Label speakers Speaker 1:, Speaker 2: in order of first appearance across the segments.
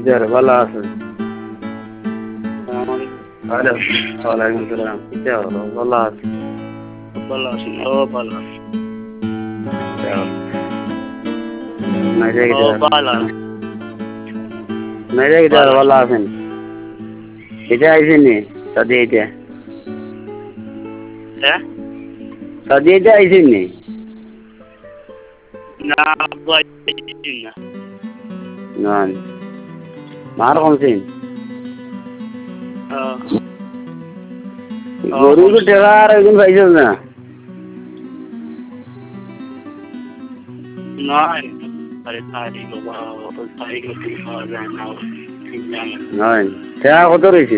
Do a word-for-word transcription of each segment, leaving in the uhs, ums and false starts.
Speaker 1: কিদার ভালো আছে
Speaker 2: আসসালামু
Speaker 1: আরে ওয়ালাইকুম সালাম কিদার ভালো আছে
Speaker 2: ভালো আছি ও ভালো আছি
Speaker 1: মেরে
Speaker 2: ও
Speaker 1: কিদার
Speaker 2: ভালো আছি
Speaker 1: মেরে কিদার ভালো আছেন এটা আইছেন নি সাদি এটা
Speaker 2: হ্যাঁ
Speaker 1: সাদি এটা আইছেন নি
Speaker 2: না ভাই না
Speaker 1: না মার কোনছেন গরু তো টেকা আর একদিন পাইছেন না
Speaker 2: না আরে তারিখ বাবা তো তারিখ কি পাওয়া যায় না ঠিক জানেন
Speaker 1: নয় টেকা কত রয়েছে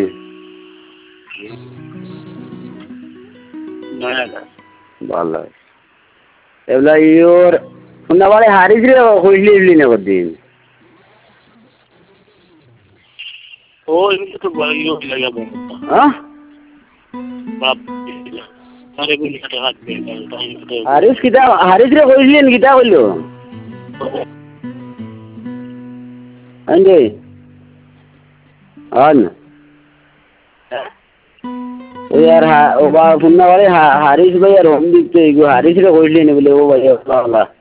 Speaker 2: নয় হাজার
Speaker 1: ভালো এগুলা ইয়োর শুনতে হারিস রে কইলি ইলি না কদিন
Speaker 2: ও এমনি তো ইয়ে লাগা বন্ধ
Speaker 1: হ্যাঁ
Speaker 2: বাপ আরে গুলি কাটে হাত দিয়ে টাইম তো
Speaker 1: হারিস কিতা হারিস রে কইলেন কিতা কইলো আন্ডে আন ও यार ও বা শুননা বলে হারিস ভাই আর হোম দিতে হারিস রে কইলেন বলে ও ভাই বাবা